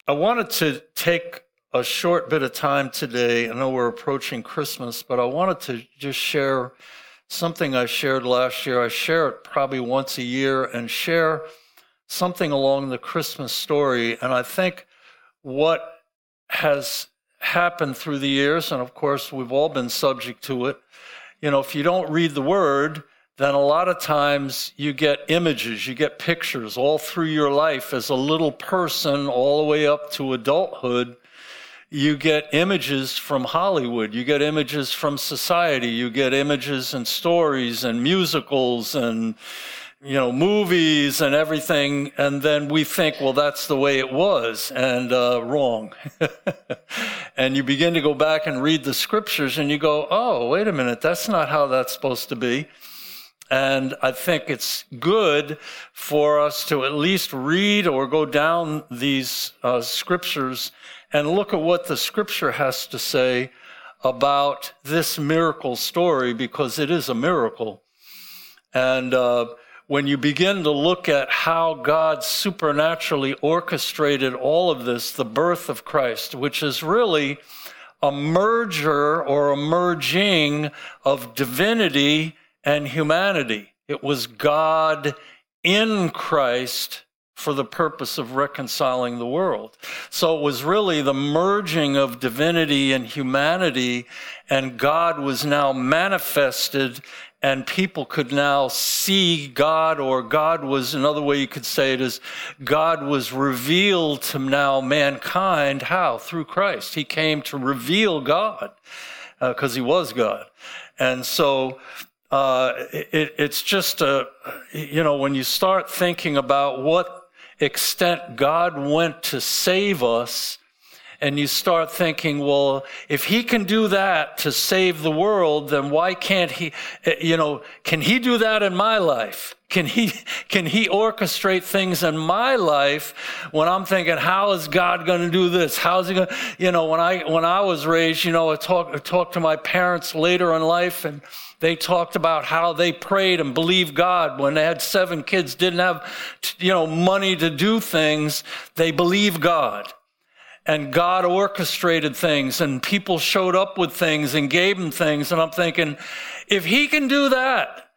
I wanted to take a short bit of time today. I know we're approaching Christmas, but I wanted to just share something I shared last year. I share it probably once a year and share something along the Christmas story. And I think what has happened through the years, and of course we've all been subject to it, if you don't read the Word, then a lot of times you get images, you get pictures all through your life as a little person all the way up to adulthood. You get images from Hollywood, you get images from society, you get images and stories and musicals and movies and everything, and then we think, well, that's the way it was, and wrong. And you begin to go back and read the scriptures and you go, oh, wait a minute, that's not how that's supposed to be. And I think it's good for us to at least read or go down these scriptures and look at what the scripture has to say about this miracle story, because it is a miracle. And when you begin to look at how God supernaturally orchestrated all of this, the birth of Christ, which is really a merger or a merging of divinity and humanity. It was God in Christ for the purpose of reconciling the world. So it was really the merging of divinity and humanity, and God was now manifested, and people could now see God, or God was, another way you could say it is, God was revealed to now mankind. How? Through Christ. He came to reveal God, because he was God. And so it's just when you start thinking about what extent God went to save us, and you start thinking, well, if he can do that to save the world, then why can't he, can he do that in my life? Can he orchestrate things in my life when I'm thinking, how is God going to do this? How's he going to, when I was raised, I talked to my parents later in life, and they talked about how they prayed and believed God when they had 7 kids, didn't have, money to do things. They believed God. And God orchestrated things, and people showed up with things and gave them things. And I'm thinking, if he can do that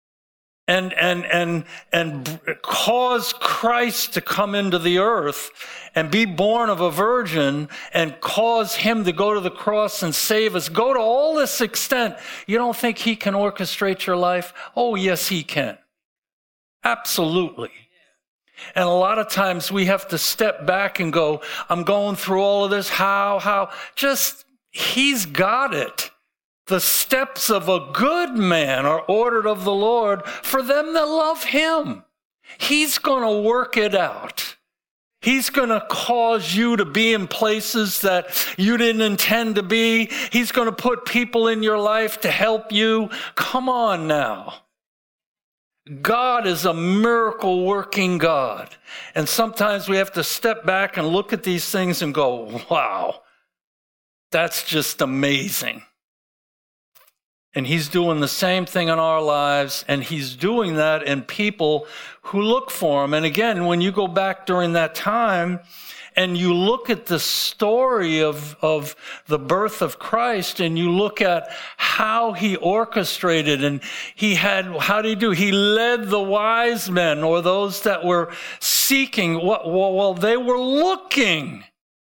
and cause Christ to come into the earth and be born of a virgin and cause him to go to the cross and save us, go to all this extent, you don't think he can orchestrate your life? Oh, yes, he can. Absolutely. And a lot of times we have to step back and go, I'm going through all of this. How? Just, he's got it. The steps of a good man are ordered of the Lord for them that love him. He's going to work it out. He's going to cause you to be in places that you didn't intend to be. He's going to put people in your life to help you. Come on now. God is a miracle working God. And sometimes we have to step back and look at these things and go, wow, that's just amazing. And he's doing the same thing in our lives, and he's doing that in people who look for him. And again, when you go back during that time and you look at the story of the birth of Christ, and you look at how he orchestrated, and how did he do? He led the wise men, or those that were seeking. Well, they were looking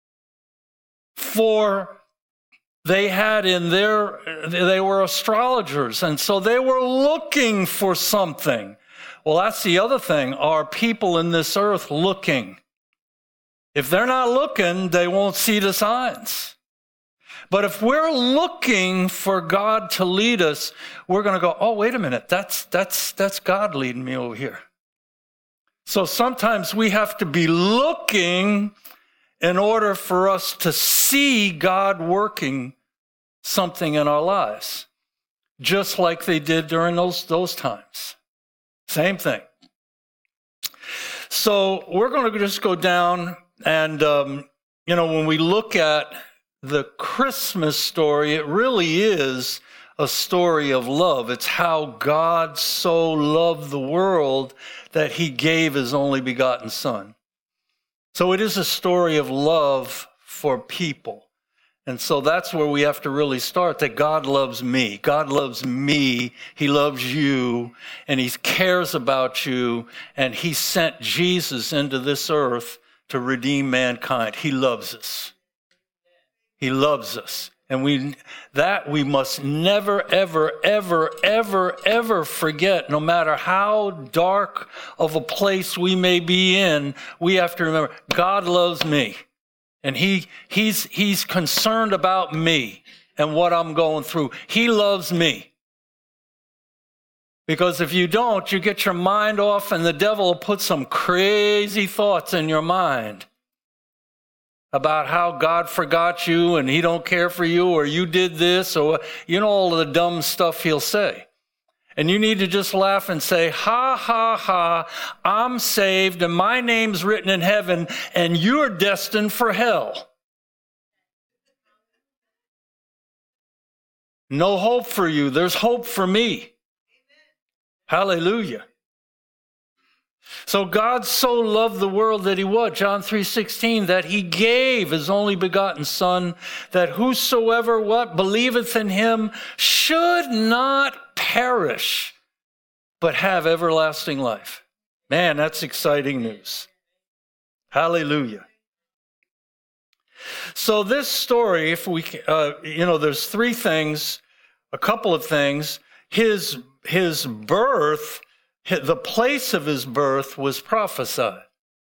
for, they were astrologers, and so they were looking for something. Well, that's the other thing. Are people in this earth looking? If they're not looking, they won't see the signs. But if we're looking for God to lead us, we're going to go, oh, wait a minute, that's God leading me over here. So sometimes we have to be looking in order for us to see God working something in our lives, just like they did during those times. Same thing. So we're going to just go down. And, when we look at the Christmas story, it really is a story of love. It's how God so loved the world that he gave his only begotten Son. So it is a story of love for people. And so that's where we have to really start, that God loves me. God loves me. He loves you, and he cares about you, and he sent Jesus into this earth to redeem mankind. He loves us. He loves us. And we must never, ever, ever, ever, ever forget. No matter how dark of a place we may be in, we have to remember, God loves me. And he's concerned about me and what I'm going through. He loves me. Because if you don't, you get your mind off, and the devil will put some crazy thoughts in your mind about how God forgot you and he don't care for you, or you did this, or all of the dumb stuff he'll say. And you need to just laugh and say, ha, ha, ha, I'm saved and my name's written in heaven and you're destined for hell. No hope for you. There's hope for me. Hallelujah. So God so loved the world that he what? John 3:16, that he gave his only begotten Son, that whosoever what? Believeth in him should not perish, but have everlasting life. Man, that's exciting news. Hallelujah. So this story, if we, there's three things, a couple of things. His birth, the place of his birth was prophesied.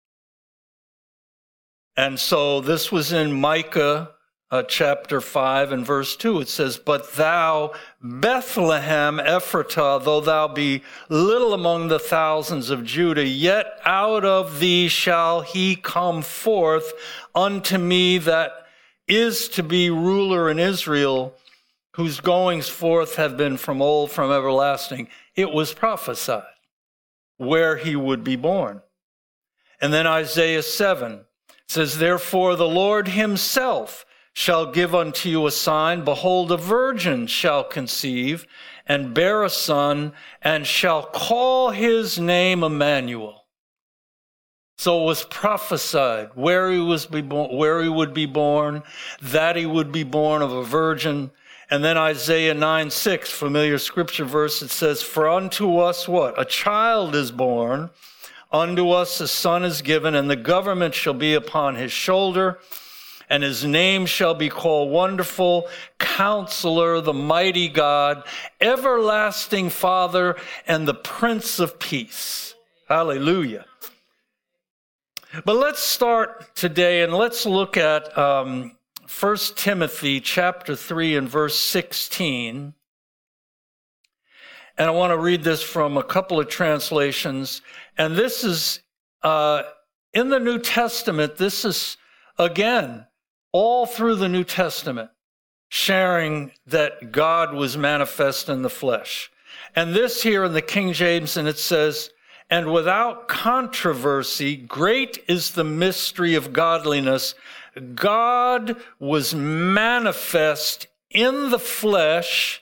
And so this was in Micah chapter 5 and verse 2. It says, "But thou, Bethlehem Ephratah, though thou be little among the thousands of Judah, yet out of thee shall he come forth unto me that is to be ruler in Israel, whose goings forth have been from old, from everlasting." It was prophesied where he would be born. And then Isaiah 7 says, "Therefore the Lord himself shall give unto you a sign. Behold, a virgin shall conceive and bear a son, and shall call his name Emmanuel." So it was prophesied where he would be born, that he would be born of a virgin. And then Isaiah 9:6, familiar scripture verse, it says, "For unto us what? A child is born, unto us a son is given, and the government shall be upon his shoulder, and his name shall be called Wonderful, Counselor, the Mighty God, Everlasting Father, and the Prince of Peace." Hallelujah. But let's start today and let's look at 1 Timothy chapter 3 and verse 16. And I want to read this from a couple of translations. And this is in the New Testament. This is, again, all through the New Testament, sharing that God was manifest in the flesh. And this here in the King James, and it says, "And without controversy, great is the mystery of godliness. God was manifest in the flesh,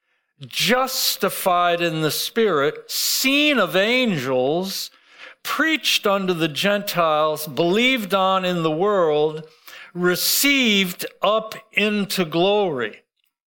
justified in the spirit, seen of angels, preached unto the Gentiles, believed on in the world, received up into glory."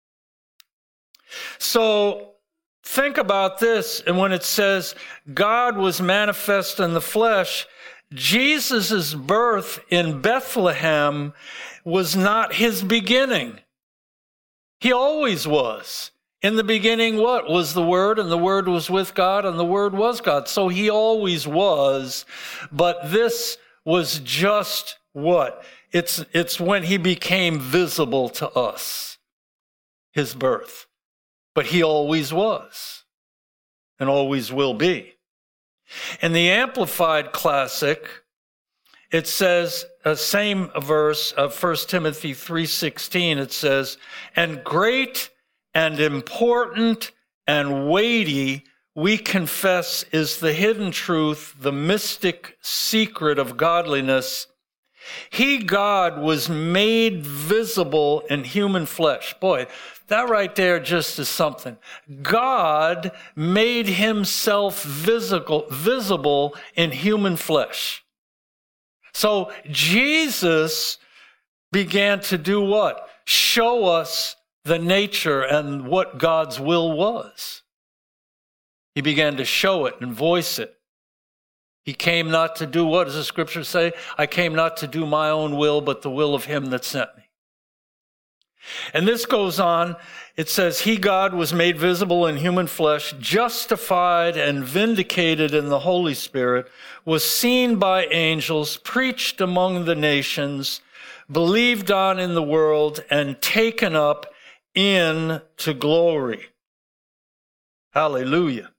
So think about this. And when it says God was manifest in the flesh, Jesus' birth in Bethlehem was not his beginning. He always was. In the beginning, what was the Word? And the Word was with God, and the Word was God. So he always was. But this was just what? It's when he became visible to us, his birth. But he always was and always will be. In the Amplified Classic, it says, same verse of 1 Timothy 3:16, it says, "And great and important and weighty, we confess, is the hidden truth, the mystic secret of godliness. He, God, was made visible in human flesh." Boy, that right there just is something. God made himself visible in human flesh. So Jesus began to do what? Show us the nature and what God's will was. He began to show it and voice it. He came not to do, what does the scripture say? I came not to do my own will, but the will of him that sent me. And this goes on. It says, he, God, was made visible in human flesh, justified and vindicated in the Holy Spirit, was seen by angels, preached among the nations, believed on in the world, and taken up into glory. Hallelujah.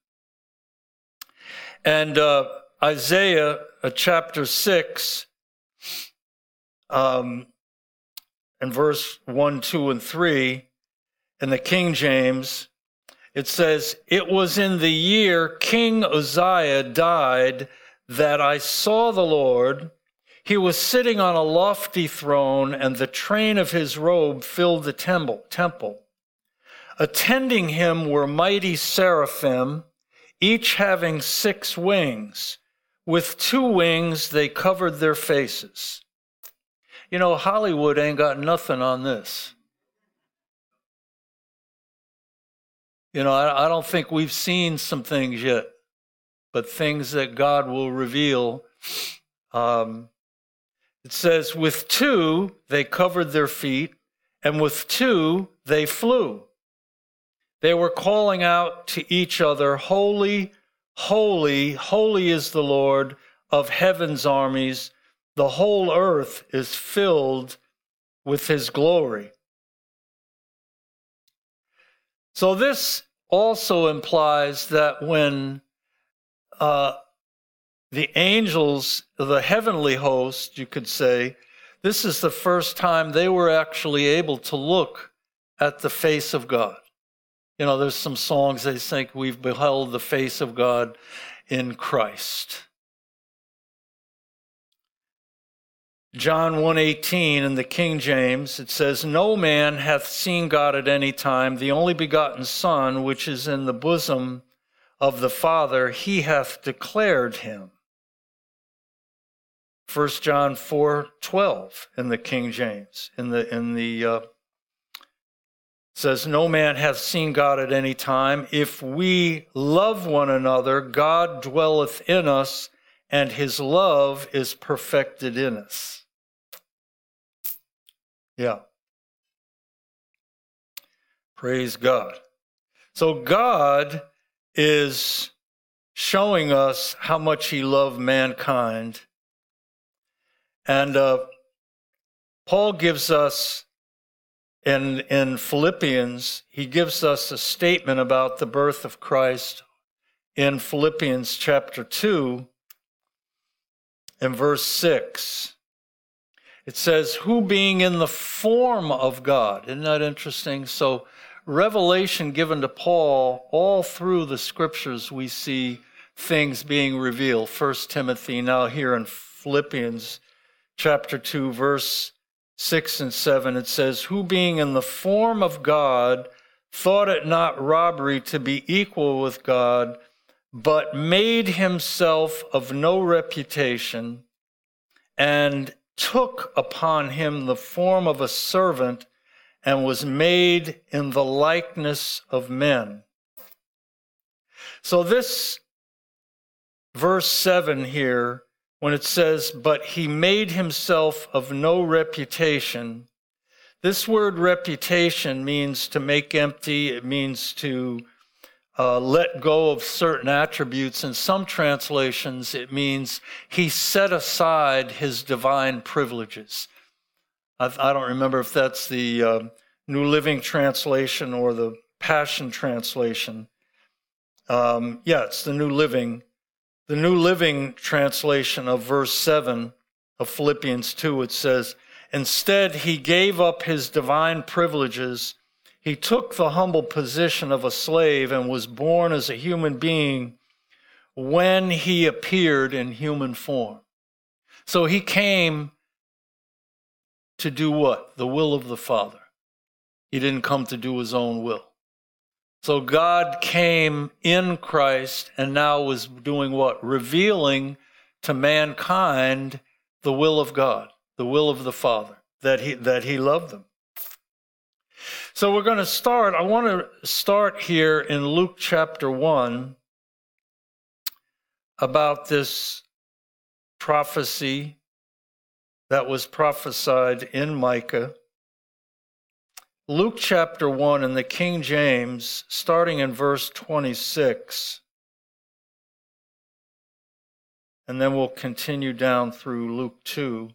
And Isaiah chapter 6, and verse 1, 2, and 3, in the King James, it says, it was in the year King Uzziah died that I saw the Lord. He was sitting on a lofty throne, and the train of his robe filled the temple. Attending him were mighty seraphim, each having 6 wings. With 2 wings they covered their faces. You know, Hollywood ain't got nothing on this. You know, I don't think we've seen some things yet, but things that God will reveal. It says, with 2 they covered their feet, and with 2 they flew. They were calling out to each other, holy, holy, holy is the Lord of heaven's armies. The whole earth is filled with his glory. So this also implies that when the angels, the heavenly host, you could say, this is the first time they were actually able to look at the face of God. You know, there's some songs they sing, we've beheld the face of God in Christ. John 1:18 in the King James, it says, no man hath seen God at any time, the only begotten Son, which is in the bosom of the Father, he hath declared him. 1 John 4:12 in the King James, says, no man hath seen God at any time. If we love one another, God dwelleth in us, and his love is perfected in us. Yeah. Praise God. So God is showing us how much he loved mankind. And Paul gives us, in Philippians, he gives us a statement about the birth of Christ in Philippians chapter 2 and verse 6. It says, who being in the form of God. Isn't that interesting? So revelation given to Paul, all through the scriptures we see things being revealed. 1 Timothy, now here in Philippians chapter 2, verse 6 and 7, it says, who being in the form of God, thought it not robbery to be equal with God, but made himself of no reputation, and took upon him the form of a servant, and was made in the likeness of men. So this verse 7 here, when it says, but he made himself of no reputation, this word reputation means to make empty. It means to let go of certain attributes. In some translations, it means he set aside his divine privileges. I don't remember if that's the New Living Translation or the Passion Translation. Yeah, it's the New Living. The New Living Translation of verse 7 of Philippians 2, it says, instead, he gave up his divine privileges. He took the humble position of a slave and was born as a human being when he appeared in human form. So he came to do what? The will of the Father. He didn't come to do his own will. So God came in Christ and now was doing what? Revealing to mankind the will of God, the will of the Father, that he loved them. So we're going to start. I want to start here in Luke chapter 1 about this prophecy that was prophesied in Micah. Luke chapter 1 in the King James, starting in verse 26. And then we'll continue down through Luke 2.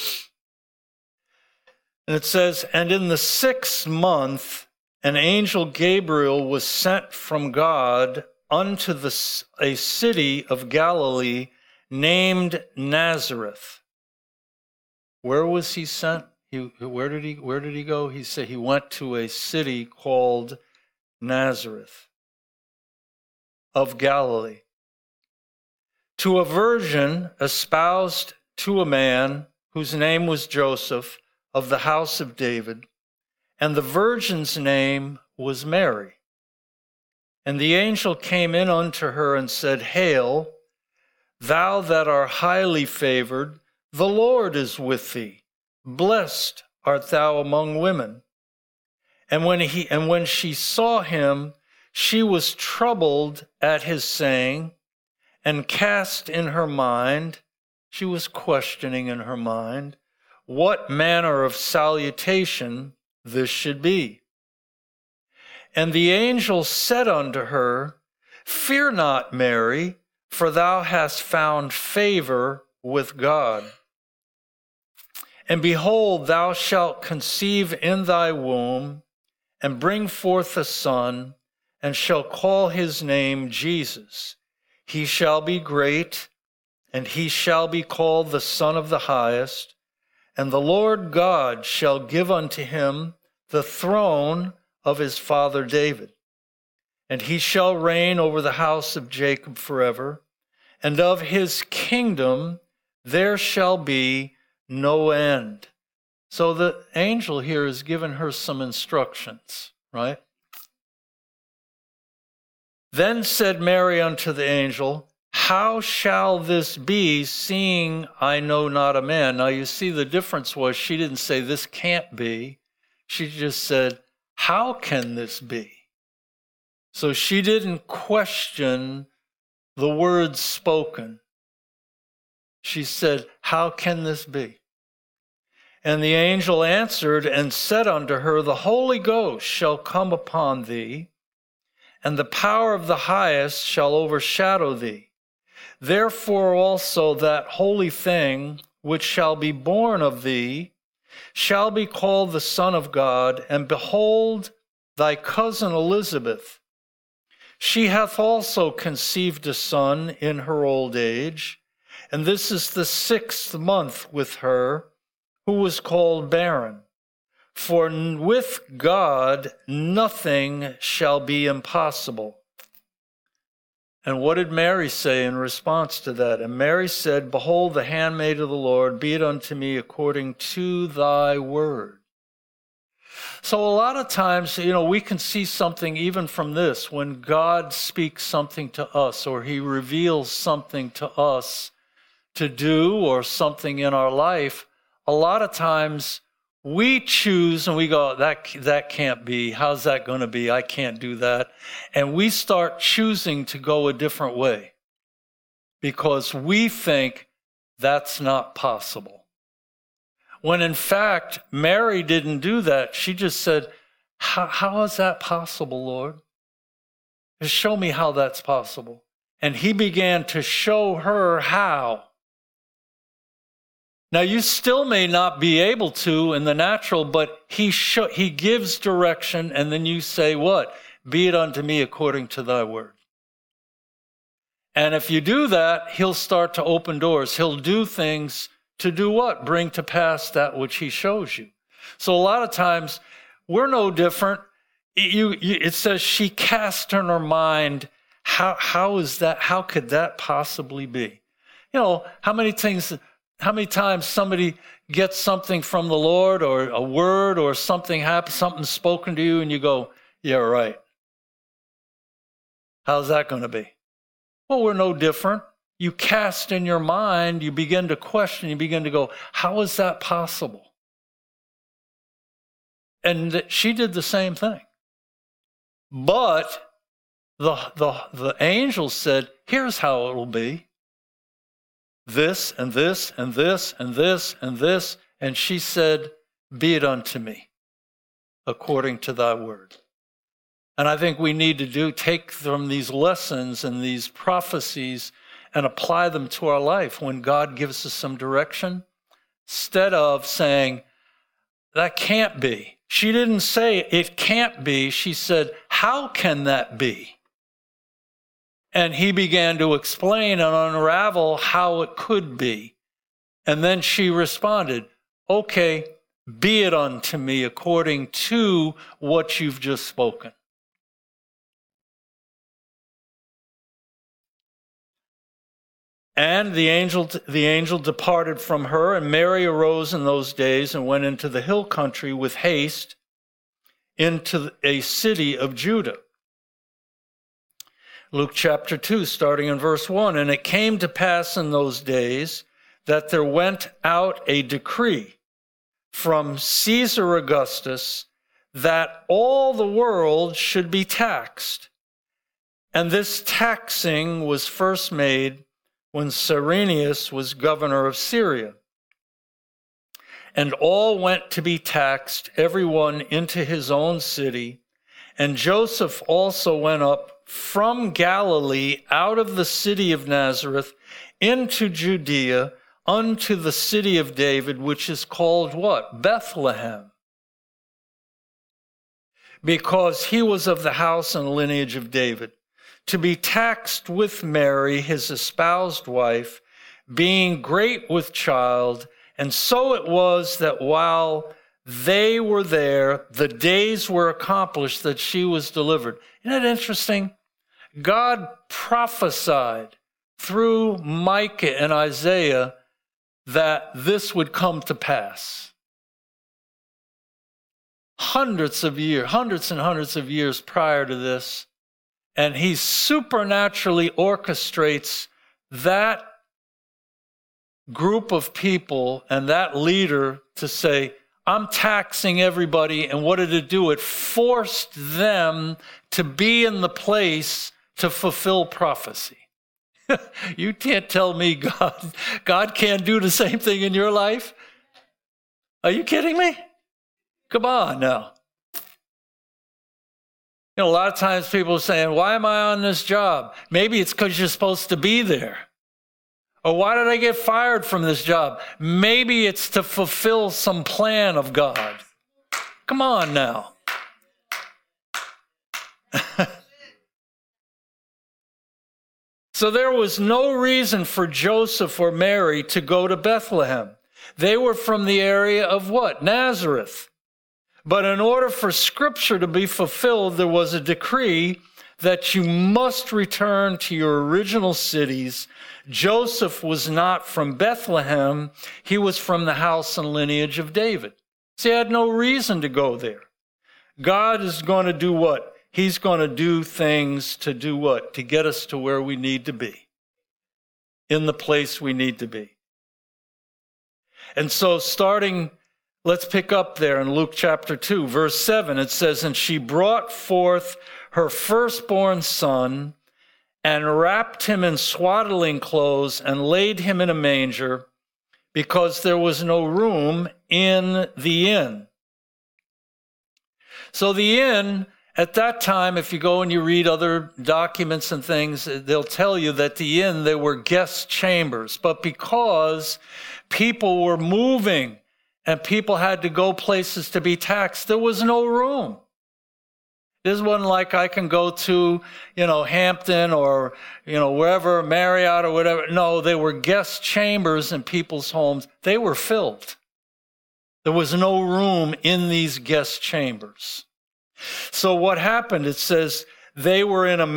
And it says, "And in the 6th month, an angel Gabriel was sent from God unto a city of Galilee named Nazareth." Where was he sent? Where did he go? He said he went to a city called Nazareth of Galilee, to a virgin espoused to a man whose name was Joseph, of the house of David, and the virgin's name was Mary. And the angel came in unto her and said, "Hail, thou that art highly favored, the Lord is with thee. Blessed art thou among women." And when she saw him, she was troubled at his saying, and cast in her mind, she was questioning in her mind, what manner of salutation this should be. And the angel said unto her, "Fear not, Mary, for thou hast found favor with God. And behold, thou shalt conceive in thy womb, and bring forth a son, and shall call his name Jesus. He shall be great, and he shall be called the Son of the Highest. And the Lord God shall give unto him the throne of his father David. And he shall reign over the house of Jacob forever, and of his kingdom there shall be no end." So the angel here has given her some instructions, right? "Then said Mary unto the angel, How shall this be, seeing I know not a man?" Now you see the difference was she didn't say this can't be. She just said, how can this be? So she didn't question the words spoken. She said, how can this be? And the angel answered and said unto her, "The Holy Ghost shall come upon thee, and the power of the Highest shall overshadow thee. Therefore also that holy thing which shall be born of thee shall be called the Son of God. And behold, thy cousin Elizabeth, she hath also conceived a son in her old age, and this is the 6th month with her, who was called barren. For with God nothing shall be impossible." And what did Mary say in response to that? And Mary said, "Behold, the handmaid of the Lord, be it unto me according to thy word." So a lot of times, we can see something even from this, when God speaks something to us, or he reveals something to us to do, or something in our life. A lot of times we choose and we go, that can't be. How's that going to be? I can't do that. And we start choosing to go a different way because we think that's not possible. When in fact, Mary didn't do that. She just said, how is that possible, Lord? Just show me how that's possible. And he began to show her how. Now, you still may not be able to in the natural, but he gives direction, and then you say what? Be it unto me according to thy word. And if you do that, he'll start to open doors. He'll do things to do what? Bring to pass that which he shows you. So a lot of times, we're no different. It says she cast in her mind, how is that? How could that possibly be? How many times somebody gets something from the Lord, or a word, or something happens, something's spoken to you, and you go, yeah, right. How's that going to be? Well, we're no different. you cast in your mind, you begin to question, you begin to go, how is that possible? And she did the same thing. But the angel said, here's how it will be. This and this and this and this and this. And she said, be it unto me, according to thy word. And I think we need to take from these lessons and these prophecies and apply them to our life when God gives us some direction, instead of saying, that can't be. She didn't say it can't be. She said, how can that be? And he began to explain and unravel how it could be. And then she responded, okay, be it unto me according to what you've just spoken. And the angel departed from her, and Mary arose in those days and went into the hill country with haste into a city of Judah. Luke chapter 2, starting in verse 1, and it came to pass in those days that there went out a decree from Caesar Augustus that all the world should be taxed. And this taxing was first made when Cyrenius was governor of Syria. And all went to be taxed, everyone into his own city. And Joseph also went up from Galilee out of the city of Nazareth into Judea unto the city of David, which is called what? Bethlehem. Because he was of the house and lineage of David, to be taxed with Mary, his espoused wife, being great with child. And so it was that while they were there, the days were accomplished that she was delivered. Isn't that interesting? God prophesied through Micah and Isaiah that this would come to pass. Hundreds and hundreds of years prior to this. And he supernaturally orchestrates that group of people and that leader to say, I'm taxing everybody. And what did it do? It forced them to be in the place to fulfill prophecy. You can't tell me God can't do the same thing in your life. Are you kidding me? Come on now. You know, a lot of times people are saying, why am I on this job? Maybe it's because you're supposed to be there. Or why did I get fired from this job? Maybe it's to fulfill some plan of God. Come on now. So there was no reason for Joseph or Mary to go to Bethlehem. They were from the area of what? Nazareth. But in order for Scripture to be fulfilled, there was a decree that you must return to your original cities. Joseph was not from Bethlehem. He was from the house and lineage of David. So he had no reason to go there. God is going to do what? He's going to do things to do what? To get us to where we need to be, in the place we need to be. And so let's pick up there in Luke chapter 2, verse 7. It says, and she brought forth her firstborn son and wrapped him in swaddling clothes and laid him in a manger because there was no room in the inn. So the inn, at that time, if you go and you read other documents and things, they'll tell you that the inn, there were guest chambers. But because people were moving and people had to go places to be taxed, there was no room. This wasn't like I can go to, Hampton or, wherever, Marriott or whatever. No, they were guest chambers in people's homes. They were filled. There was no room in these guest chambers. So what happened? It says they were in a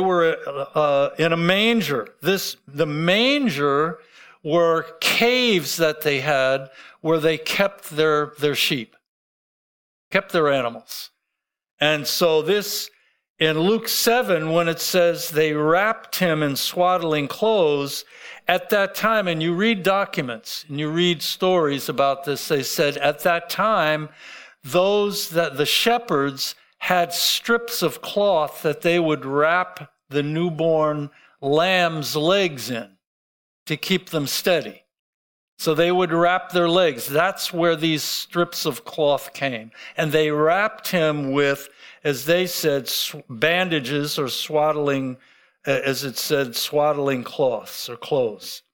manger. The manger were caves that they had where they kept their sheep, kept their animals. And so this in Luke 7, when it says they wrapped him in swaddling clothes, at that time, and you read documents and you read stories about this, they said at that time, the shepherds had strips of cloth that they would wrap the newborn lamb's legs in to keep them steady. So they would wrap their legs. That's where these strips of cloth came. And they wrapped him with, as they said, bandages or swaddling, as it said, swaddling cloths or clothes.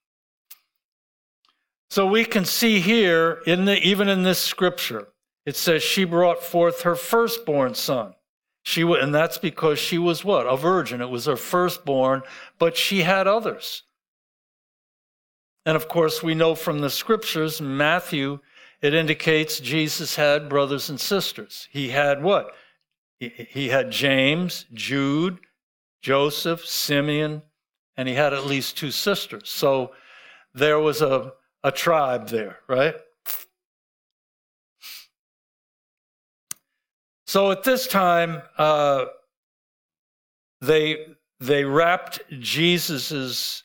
So we can see here, even in this scripture, it says she brought forth her firstborn son. And that's because she was what? A virgin. It was her firstborn, but she had others. And of course, we know from the scriptures, Matthew, it indicates Jesus had brothers and sisters. He had what? He had James, Jude, Joseph, Simeon, and he had at least 2 sisters. So there was a tribe there, right? So at this time, they wrapped Jesus's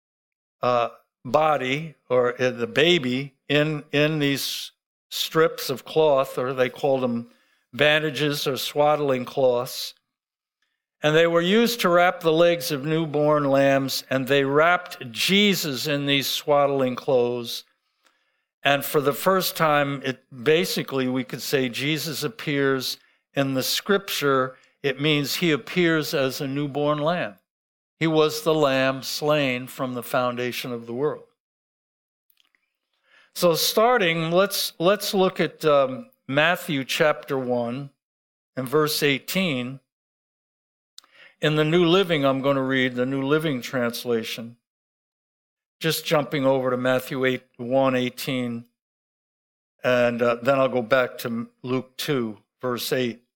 body, or the baby, in these strips of cloth, or they called them bandages or swaddling cloths. And they were used to wrap the legs of newborn lambs, and they wrapped Jesus in these swaddling clothes. And for the first time, basically we could say Jesus appears in the scripture. It means he appears as a newborn lamb. He was the lamb slain from the foundation of the world. So starting, let's look at Matthew chapter 1 and verse 18. In the New Living, I'm going to read the New Living Translation. Just jumping over to Matthew 1:18, and then I'll go back to Luke 2, verse 8. It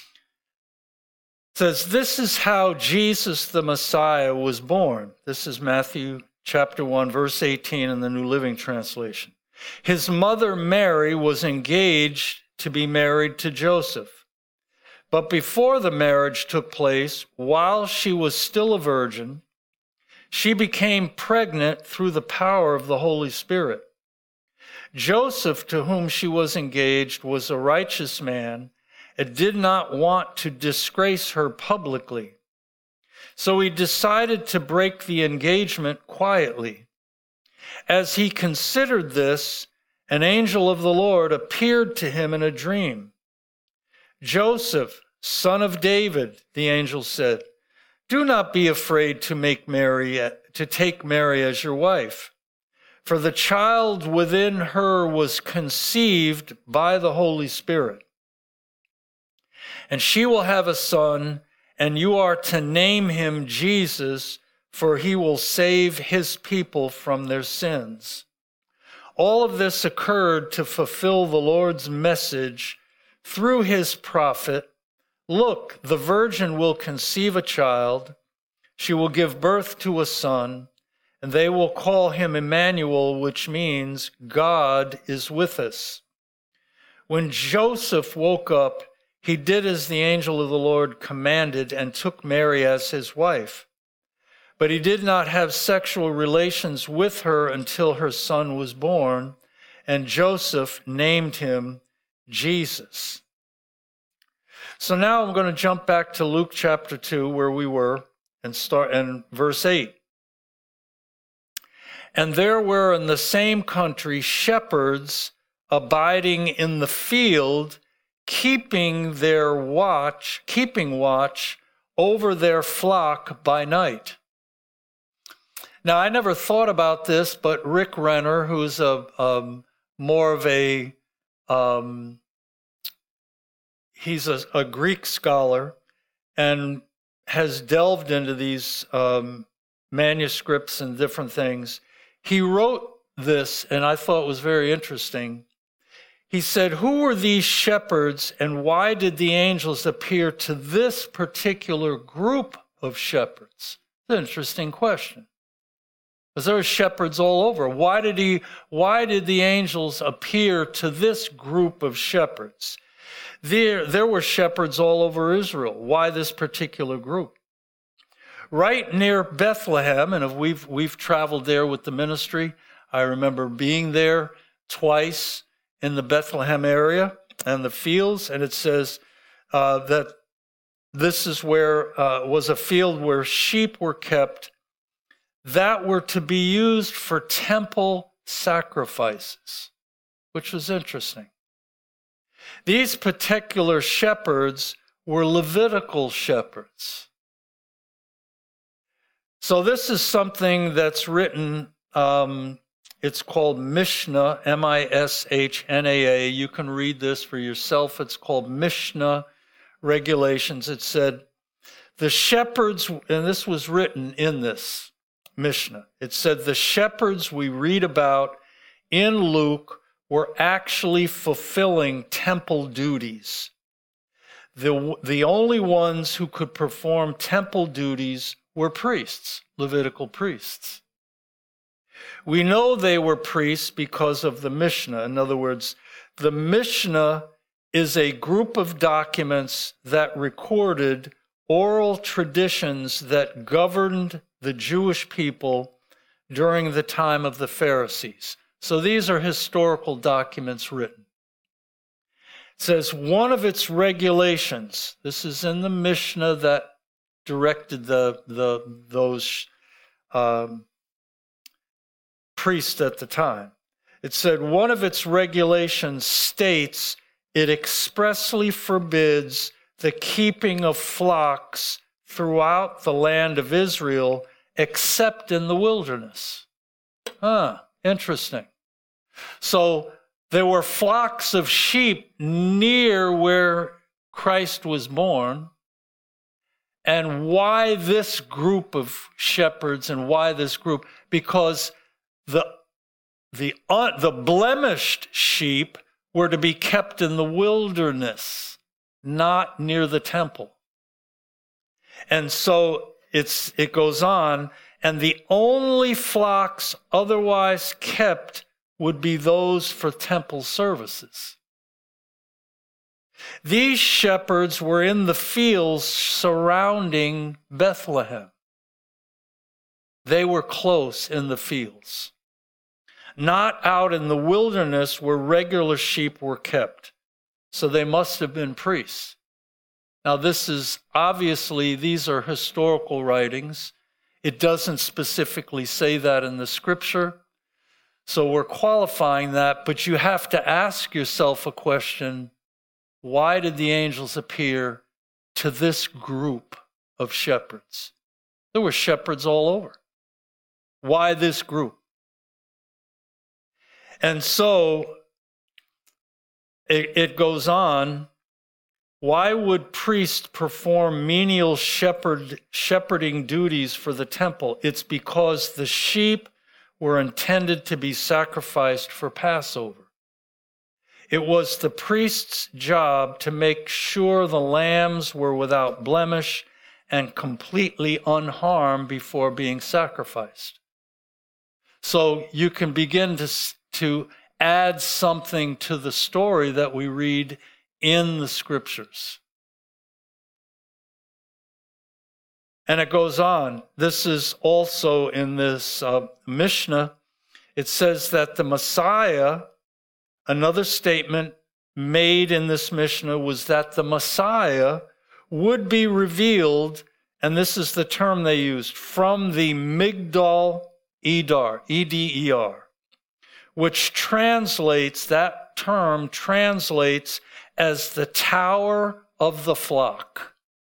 says, "This is how Jesus the Messiah was born." This is Matthew chapter 1, verse 18 in the New Living Translation. "His mother Mary was engaged to be married to Joseph. But before the marriage took place, while she was still a virgin, she became pregnant through the power of the Holy Spirit. Joseph, to whom she was engaged, was a righteous man and did not want to disgrace her publicly. So he decided to break the engagement quietly. As he considered this, an angel of the Lord appeared to him in a dream. 'Joseph, son of David,' the angel said, 'do not be afraid to take Mary as your wife, for the child within her was conceived by the Holy Spirit. And she will have a son, and you are to name him Jesus, for he will save his people from their sins.' All of this occurred to fulfill the Lord's message through his prophet. 'Look, the virgin will conceive a child. She will give birth to a son, and they will call him Emmanuel, which means God is with us.' When Joseph woke up, he did as the angel of the Lord commanded and took Mary as his wife. But he did not have sexual relations with her until her son was born, and Joseph named him Jesus." So now I'm going to jump back to Luke chapter 2, where we were, and start in verse 8. "And there were in the same country shepherds abiding in the field, keeping watch over their flock by night." Now, I never thought about this, but Rick Renner, who's he's a Greek scholar and has delved into these manuscripts and different things. He wrote this, and I thought it was very interesting. He said, "Who were these shepherds, and why did the angels appear to this particular group of shepherds?" It's an interesting question. Because there were shepherds all over. Why did the angels appear to this group of shepherds? There were shepherds all over Israel. Why this particular group? Right near Bethlehem, and if we've traveled there with the ministry. I remember being there twice in the Bethlehem area and the fields, and it says that this is where was a field where sheep were kept that were to be used for temple sacrifices, which was interesting. These particular shepherds were Levitical shepherds. So this is something that's written, it's called Mishnah, M-I-S-H-N-A-A. You can read this for yourself. It's called Mishnah Regulations. It said, the shepherds, and this was written in this Mishnah, it said the shepherds we read about in Luke were actually fulfilling temple duties. The only ones who could perform temple duties were priests, Levitical priests. We know they were priests because of the Mishnah. In other words, the Mishnah is a group of documents that recorded oral traditions that governed the Jewish people during the time of the Pharisees. So these are historical documents written. It says one of its regulations, this is in the Mishnah that directed those priests at the time. It said one of its regulations states it expressly forbids the keeping of flocks throughout the land of Israel except in the wilderness. Interesting. So there were flocks of sheep near where Christ was born. And why this group of shepherds and why this group? Because the blemished sheep were to be kept in the wilderness, not near the temple. And so it goes on, and the only flocks otherwise kept would be those for temple services. These shepherds were in the fields surrounding Bethlehem. They were close in the fields, not out in the wilderness where regular sheep were kept. So they must have been priests. Now this is obviously, these are historical writings. It doesn't specifically say that in the scripture. So we're qualifying that, but you have to ask yourself a question. Why did the angels appear to this group of shepherds? There were shepherds all over. Why this group? And so it goes on. Why would priests perform menial shepherding duties for the temple? It's because the sheep were intended to be sacrificed for Passover. It was the priest's job to make sure the lambs were without blemish and completely unharmed before being sacrificed. So you can begin to add something to the story that we read in the scriptures. And it goes on. This is also in this Mishnah. It says that the Messiah, another statement made in this Mishnah was that the Messiah would be revealed, and this is the term they used, from the Migdal Edar, E-D-E-R, which translates, that term translates as the tower of the flock.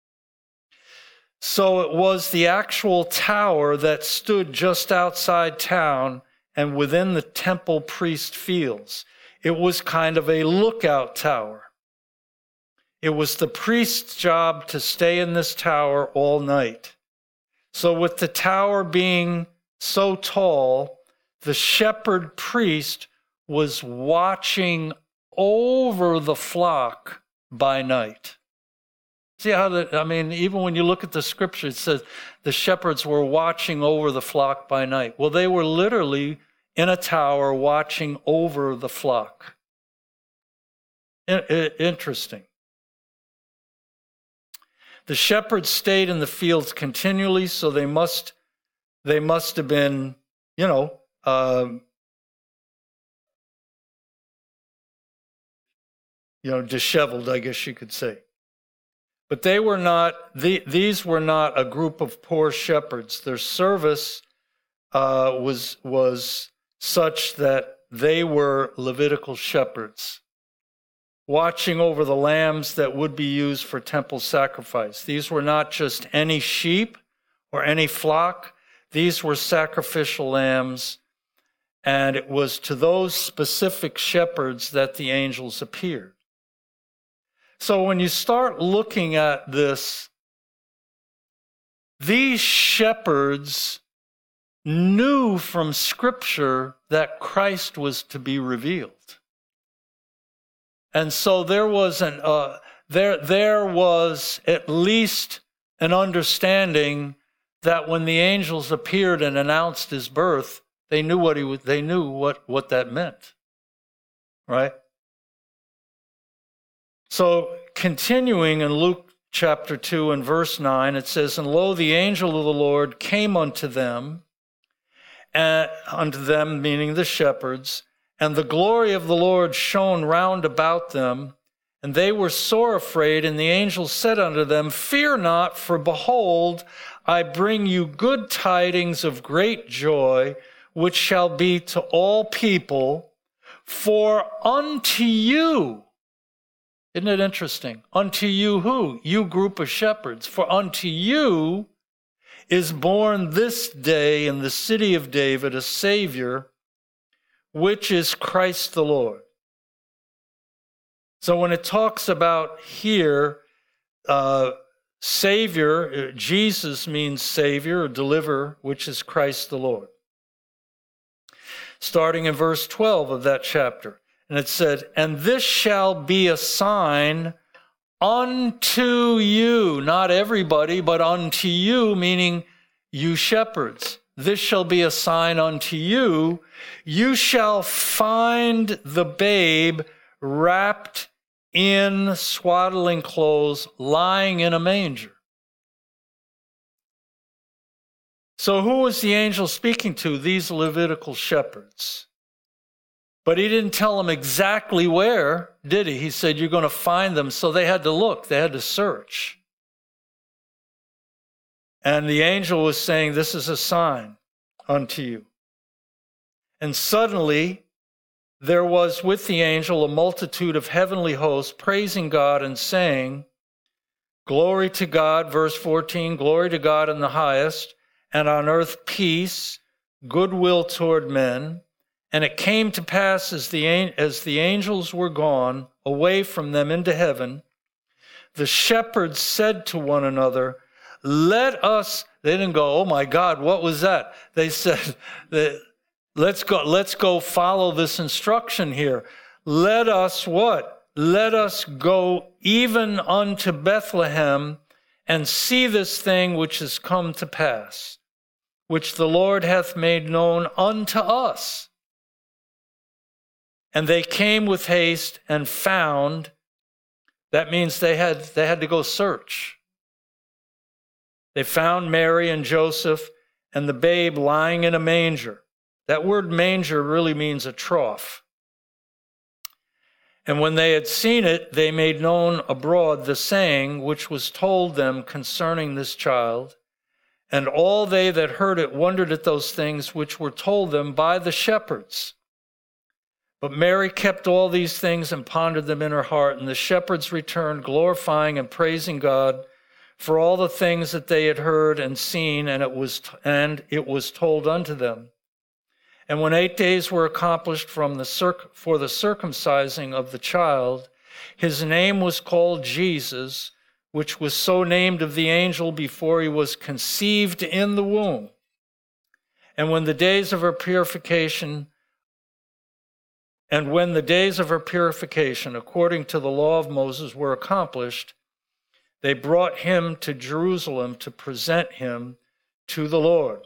So it was the actual tower that stood just outside town and within the temple priest fields. It was kind of a lookout tower. It was the priest's job to stay in this tower all night. So with the tower being so tall, the shepherd priest was watching over the flock by night. See how even when you look at the scripture, it says the shepherds were watching over the flock by night. Well, they were literally in a tower watching over the flock. Interesting. The shepherds stayed in the fields continually, so they must have been, disheveled, I guess you could say. But they were not; these were not a group of poor shepherds. Their service was such that they were Levitical shepherds, watching over the lambs that would be used for temple sacrifice. These were not just any sheep or any flock. These were sacrificial lambs, and it was to those specific shepherds that the angels appeared. So when you start looking at this, these shepherds knew from Scripture that Christ was to be revealed. And so there was there was at least an understanding that when the angels appeared and announced his birth, they knew what that meant. Right? So continuing in Luke chapter 2 and verse 9, it says, "And lo, the angel of the Lord came unto them meaning the shepherds, and the glory of the Lord shone round about them, and they were sore afraid. And the angel said unto them, Fear not, for behold, I bring you good tidings of great joy, which shall be to all people. For unto you," isn't it interesting? Unto you who? You group of shepherds. "For unto you is born this day in the city of David a Savior, which is Christ the Lord." So when it talks about here, Savior, Jesus means Savior or deliverer, which is Christ the Lord. Starting in verse 12 of that chapter. And it said, "And this shall be a sign unto you," not everybody, but unto you, meaning you shepherds. "This shall be a sign unto you. You shall find the babe wrapped in swaddling clothes, lying in a manger." So who was the angel speaking to? These Levitical shepherds. But he didn't tell them exactly where, did he? He said, you're going to find them. So they had to look. They had to search. And the angel was saying, this is a sign unto you. And suddenly there was with the angel a multitude of heavenly hosts praising God and saying, "Glory to God," verse 14, "glory to God in the highest, and on earth peace, goodwill toward men." And it came to pass as the angels were gone away from them into heaven, the shepherds said to one another, "Let us," they didn't go, "Oh my God, what was that?" They said, let's go follow this instruction here. "Let us" what? "Let us go even unto Bethlehem and see this thing which is come to pass, which the Lord hath made known unto us." And they came with haste and found. That means they had to go search. They found Mary and Joseph and the babe lying in a manger. That word manger really means a trough. And when they had seen it, they made known abroad the saying which was told them concerning this child. And all they that heard it wondered at those things which were told them by the shepherds. But Mary kept all these things and pondered them in her heart. And the shepherds returned, glorifying and praising God for all the things that they had heard and seen, and it was told unto them. And when 8 days were accomplished for the circumcising of the child, his name was called Jesus, which was so named of the angel before he was conceived in the womb. And when the days of her purification, according to the law of Moses, were accomplished, they brought him to Jerusalem to present him to the Lord.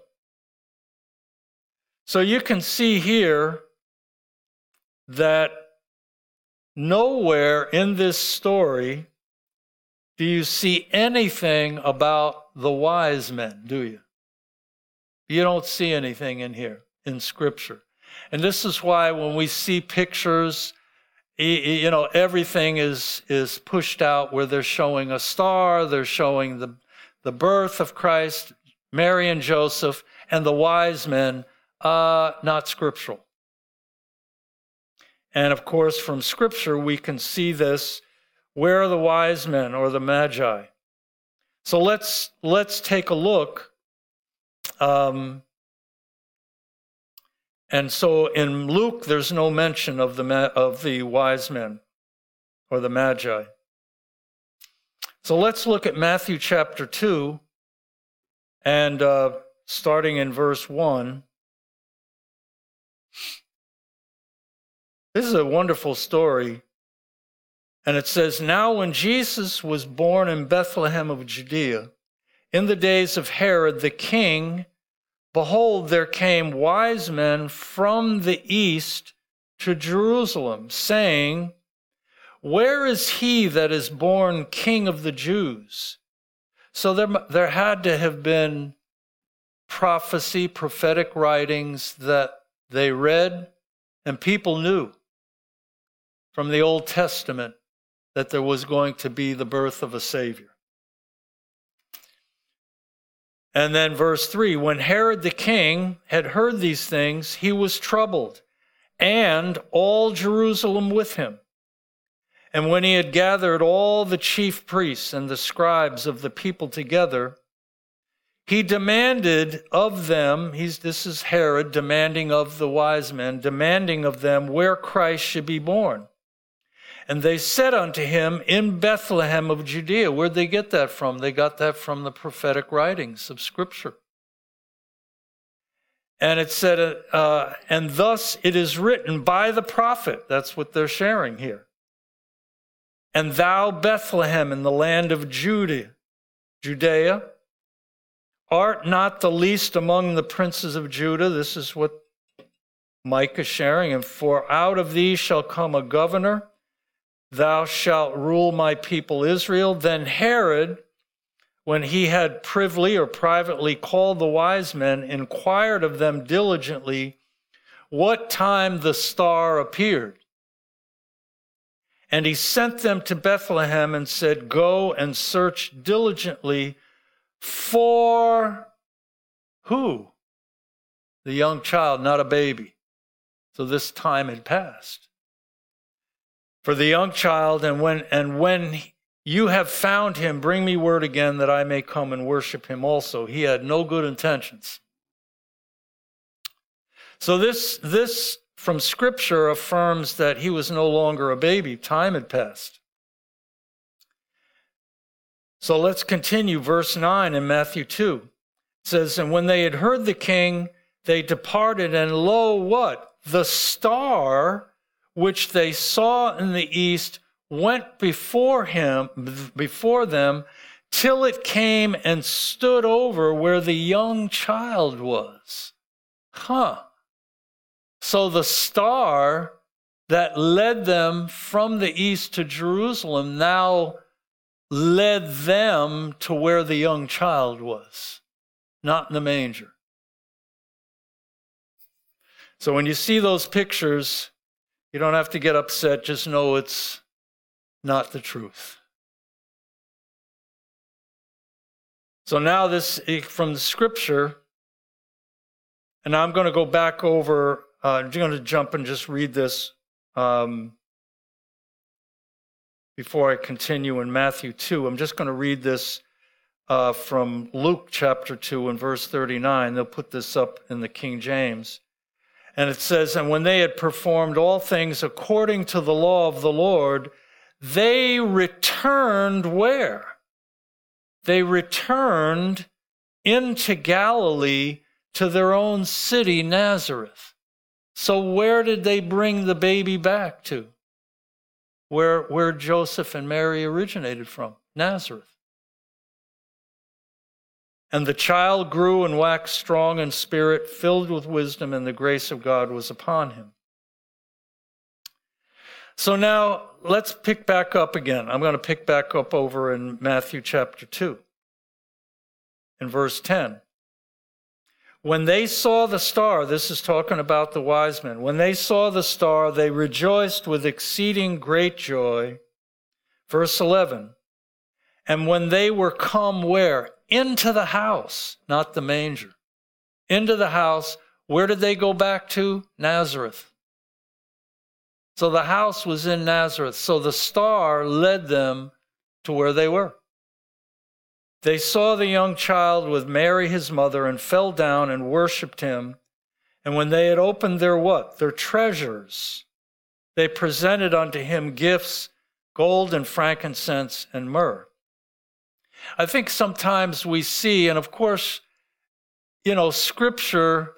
So you can see here that nowhere in this story do you see anything about the wise men, do you? You don't see anything in here in Scripture. And this is why when we see pictures, you know, everything is pushed out where they're showing a star, they're showing the birth of Christ, Mary and Joseph, and the wise men, not scriptural. And of course, from Scripture, we can see this. Where are the wise men or the magi? So let's take a look. And so in Luke, there's no mention of the wise men or the magi. So let's look at Matthew chapter 2, and starting in verse 1. This is a wonderful story. And it says, "Now when Jesus was born in Bethlehem of Judea, in the days of Herod the king, behold, there came wise men from the east to Jerusalem, saying, Where is he that is born King of the Jews? So there had to have been prophecy, prophetic writings that they read, and people knew from the Old Testament that there was going to be the birth of a Savior. And then verse 3, when Herod the king had heard these things, he was troubled, and all Jerusalem with him. And when he had gathered all the chief priests and the scribes of the people together, he demanded of them, this is Herod demanding of the wise men, demanding of them where Christ should be born. And they said unto him, in Bethlehem of Judea. Where'd they get that from? They got that from the prophetic writings of Scripture. And it said, and thus it is written by the prophet. That's what they're sharing here. And thou, Bethlehem, in the land of Judea, art not the least among the princes of Judah. This is what Micah is sharing. And for out of thee shall come a governor. Thou shalt rule my people Israel. Then Herod, when he had privily or privately called the wise men, inquired of them diligently what time the star appeared. And he sent them to Bethlehem and said, Go and search diligently for who? The young child, not a baby. So this time had passed. For the young child, and when you have found him, bring me word again that I may come and worship him also. He had no good intentions. So this from Scripture affirms that he was no longer a baby. Time had passed. So let's continue. Verse 9 in Matthew 2. It says, and when they had heard the king, they departed, and lo, what? The star which they saw in the east went before them, till it came and stood over where the young child was. So the star that led them from the east to Jerusalem now led them to where the young child was, not in the manger. So when you see those pictures, you don't have to get upset. Just know it's not the truth. So now this from the Scripture, and I'm going to go back over, I'm going to jump and just read this before I continue in Matthew 2. I'm just going to read this from Luke chapter 2 and verse 39. They'll put this up in the King James. And it says, and when they had performed all things according to the law of the Lord, they returned where? They returned into Galilee to their own city, Nazareth. So where did they bring the baby back to? Where Joseph and Mary originated from, Nazareth. And the child grew and waxed strong in spirit, filled with wisdom, and the grace of God was upon him. So now let's pick back up again. I'm going to pick back up over in Matthew chapter 2, in verse 10. When they saw the star, this is talking about the wise men, when they saw the star, they rejoiced with exceeding great joy. Verse 11, and when they were come where? Into the house, not the manger. Into the house, where did they go back to? Nazareth. So the house was in Nazareth. So the star led them to where they were. They saw the young child with Mary his mother and fell down and worshipped him. And when they had opened their what? Their treasures, they presented unto him gifts, gold and frankincense and myrrh. I think sometimes we see, and of course, Scripture,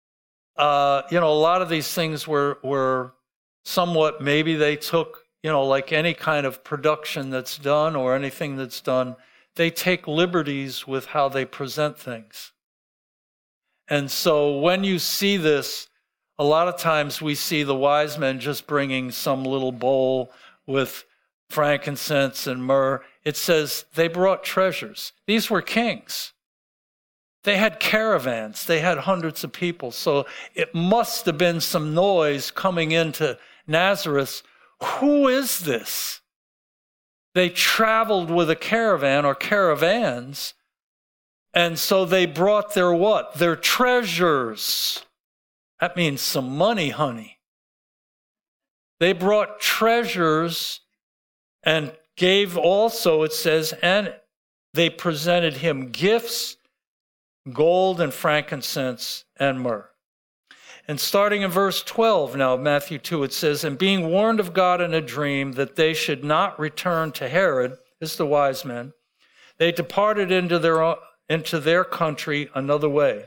a lot of these things were somewhat, maybe they took, like any kind of production that's done or anything that's done, they take liberties with how they present things. And so when you see this, a lot of times we see the wise men just bringing some little bowl with frankincense and myrrh. It says they brought treasures. These were kings. They had caravans. They had hundreds of people. So it must have been some noise coming into Nazareth. Who is this? They traveled with a caravan or caravans, and so they brought their what? Their treasures. That means some money, honey. They brought treasures and gave also, it says, and they presented him gifts, gold and frankincense and myrrh. And starting in verse 12 now, Matthew 2, it says, and being warned of God in a dream that they should not return to Herod, this is the wise men, they departed into their country another way.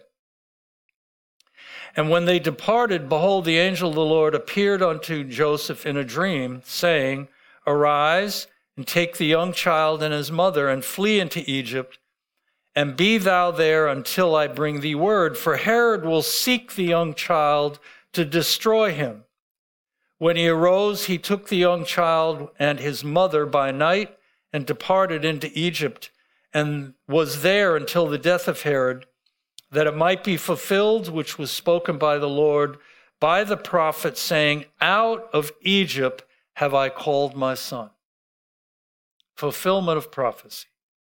And when they departed, behold, the angel of the Lord appeared unto Joseph in a dream, saying, arise and take the young child and his mother and flee into Egypt, and be thou there until I bring thee word, for Herod will seek the young child to destroy him. When he arose, he took the young child and his mother by night and departed into Egypt, and was there until the death of Herod, that it might be fulfilled which was spoken by the Lord by the prophet, saying, out of Egypt have I called my son. Fulfillment of prophecy.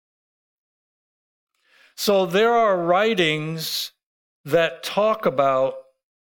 So there are writings that talk about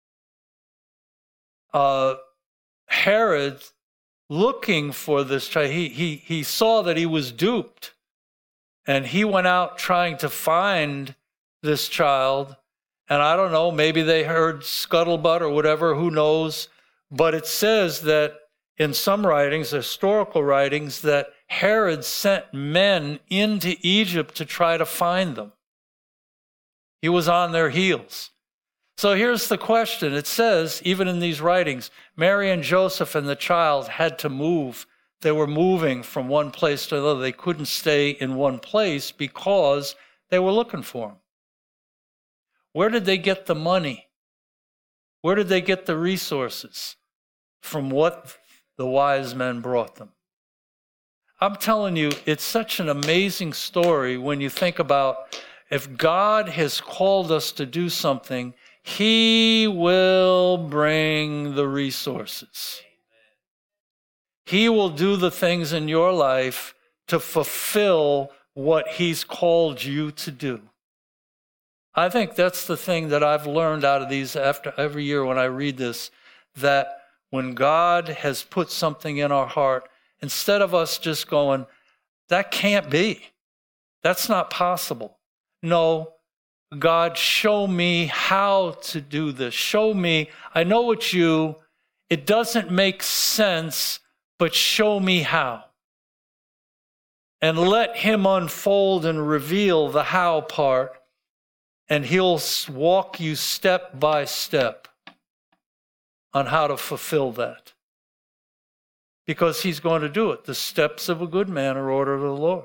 Herod looking for this child. He saw that he was duped, and he went out trying to find this child. And I don't know, maybe they heard scuttlebutt or whatever, who knows. But it says that in some writings, historical writings, that Herod sent men into Egypt to try to find them. He was on their heels. So here's the question. It says, even in these writings, Mary and Joseph and the child had to move. They were moving from one place to another. They couldn't stay in one place because they were looking for him. Where did they get the money? Where did they get the resources? From what the wise men brought them. I'm telling you, it's such an amazing story when you think about if God has called us to do something, he will bring the resources. He will do the things in your life to fulfill what he's called you to do. I think that's the thing that I've learned out of these after every year when I read this, that when God has put something in our heart, instead of us just going, that can't be, that's not possible. No, God, show me how to do this. Show me, I know it's you, it doesn't make sense, but show me how. And let him unfold and reveal the how part, and he'll walk you step by step on how to fulfill that. Because he's going to do it. The steps of a good man are ordered of the Lord.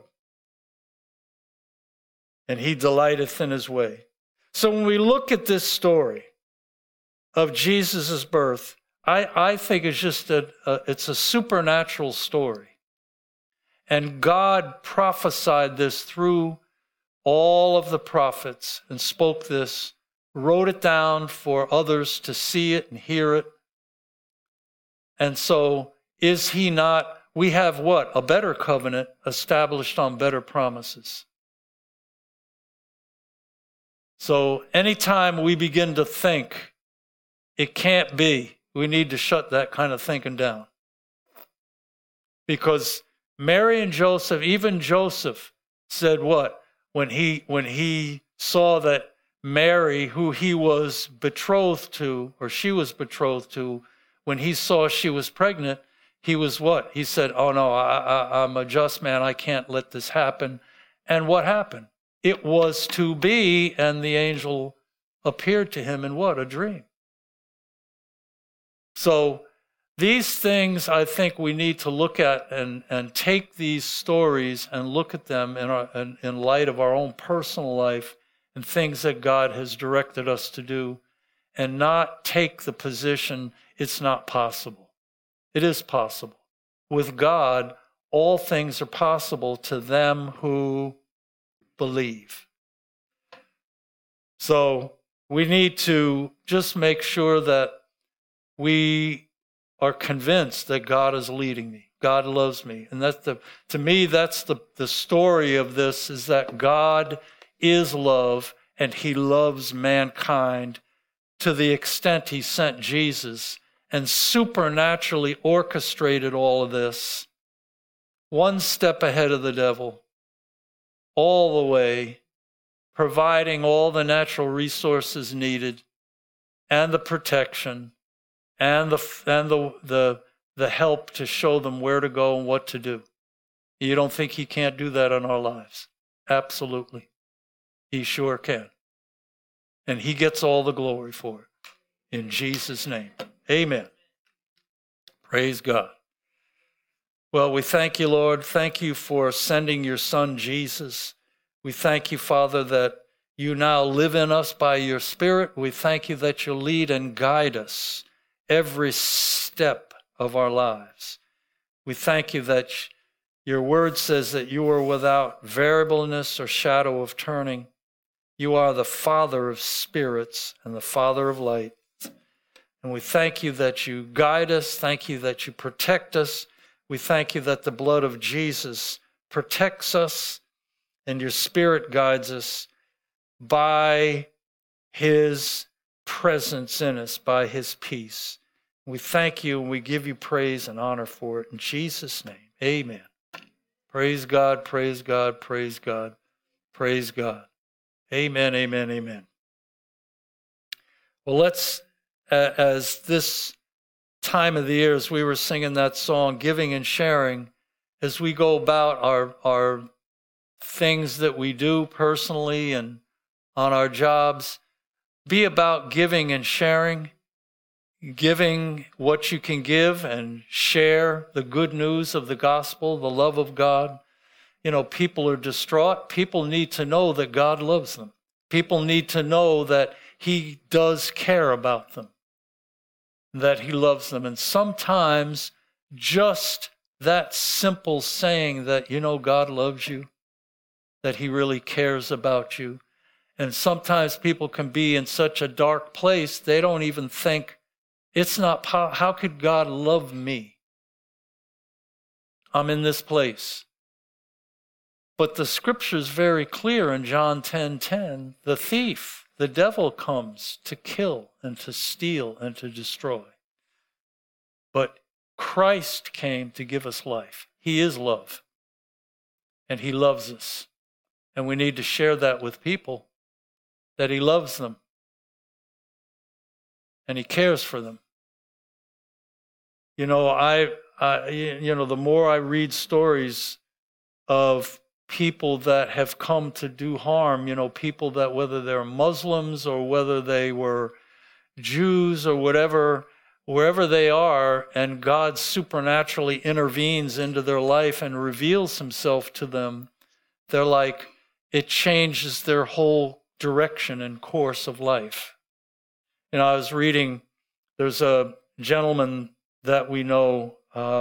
And he delighteth in his way. So when we look at this story of Jesus' birth, I think it's just it's a supernatural story. And God prophesied this through all of the prophets and spoke this, wrote it down for others to see it and hear it. And so is he not, we have what? A better covenant established on better promises. So anytime we begin to think it can't be, we need to shut that kind of thinking down. Because Mary and Joseph, even Joseph said what? When he saw that Mary, who he was betrothed to, or she was betrothed to, when he saw she was pregnant, he was what? He said, oh no, I'm a just man, I can't let this happen. And what happened? It was to be, and the angel appeared to him in what? A dream. So these things I think we need to look at and take these stories and look at them in light of our own personal life and things that God has directed us to do, and not take the position it's not possible. It is possible. With God, all things are possible to them who believe. So we need to just make sure that we are convinced that God is leading me. God loves me. And that's to me, that's the story of this, is that God is love, and he loves mankind to the extent he sent Jesus and supernaturally orchestrated all of this, one step ahead of the devil, all the way, providing all the natural resources needed, and the protection, and the help to show them where to go and what to do. You don't think he can't do that in our lives? Absolutely. He sure can. And he gets all the glory for it. In Jesus' name. Amen. Praise God. Well, we thank you, Lord. Thank you for sending your son, Jesus. We thank you, Father, that you now live in us by your Spirit. We thank you that you lead and guide us every step of our lives. We thank you that your word says that you are without variableness or shadow of turning. You are the Father of spirits and the Father of light. And we thank you that you guide us. Thank you that you protect us. We thank you that the blood of Jesus protects us and your Spirit guides us by his presence in us, by his peace. We thank you and we give you praise and honor for it. In Jesus' name, amen. Praise God, praise God, praise God, praise God. Amen, amen, amen. Well, let's, as this time of the year, as we were singing that song, giving and sharing, as we go about our things that we do personally and on our jobs, be about giving and sharing, giving what you can give and share the good news of the gospel, the love of God. You know, people are distraught. People need to know that God loves them. People need to know that he does care about them, that he loves them. And sometimes just that simple saying that, you know, God loves you, that he really cares about you. And sometimes people can be in such a dark place, they don't even think, it's not, how could God love me? I'm in this place. But the scripture is very clear in John 10:10, the thief, the devil comes to kill and to steal and to destroy. But Christ came to give us life. He is love. And he loves us. And we need to share that with people, that he loves them. And he cares for them. You know, the more I read stories of people that have come to do harm, you know, people that, whether they're Muslims or whether they were Jews or whatever, wherever they are, and God supernaturally intervenes into their life and reveals himself to them, they're like, it changes their whole direction and course of life. You know, I was reading, there's a gentleman that we know,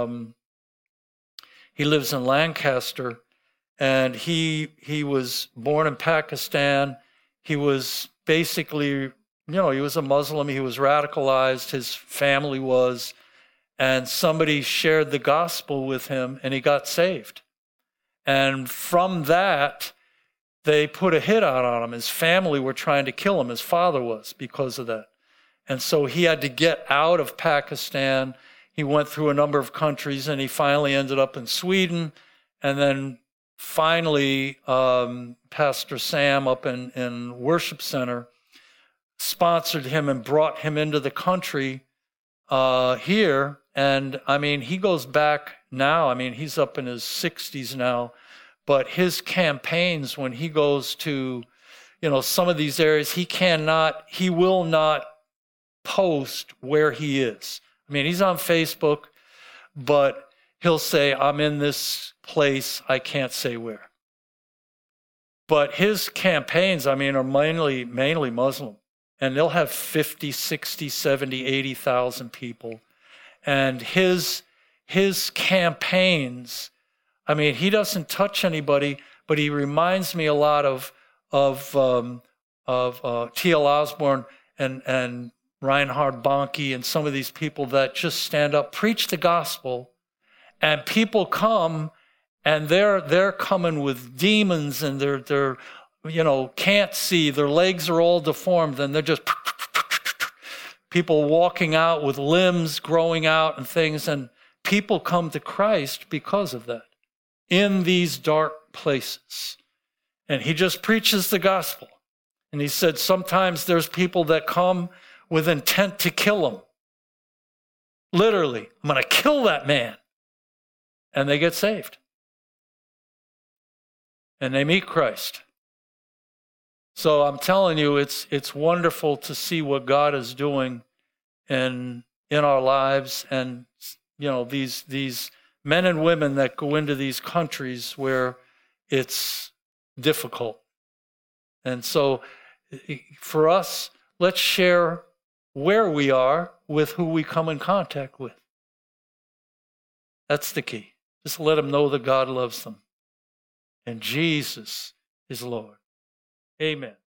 he lives in Lancaster, and he was born in Pakistan. He was basically, he was a Muslim. He was radicalized. His family was, and somebody shared the gospel with him, and he got saved. And from that, they put a hit out on him. His family were trying to kill him. His father was, because of that. And so he had to get out of Pakistan. He went through a number of countries, and he finally ended up in Sweden. And then finally, Pastor Sam up in Worship Center sponsored him and brought him into the country here. And I mean, he goes back now. I mean, he's up in his 60s now. But his campaigns, when he goes to, some of these areas, he will not post where he is. I mean, he's on Facebook, but he'll say, I'm in this place, I can't say where. But his campaigns, I mean, are mainly Muslim. And they'll have 50, 60, 70, 80,000 people. And his campaigns, I mean, he doesn't touch anybody, but he reminds me a lot of T.L. Osborne and Reinhard Bonnke and some of these people that just stand up, preach the gospel, and people come, and they're coming with demons, and they're can't see, their legs are all deformed, and they're just people walking out with limbs growing out and things, and people come to Christ because of that in these dark places. And he just preaches the gospel. And he said sometimes there's people that come with intent to kill him. Literally, I'm going to kill that man. And they get saved. And they meet Christ. So I'm telling you, it's wonderful to see what God is doing in our lives, and these men and women that go into these countries where it's difficult. And so for us, let's share where we are with who we come in contact with. That's the key. Just let them know that God loves them. And Jesus is Lord. Amen.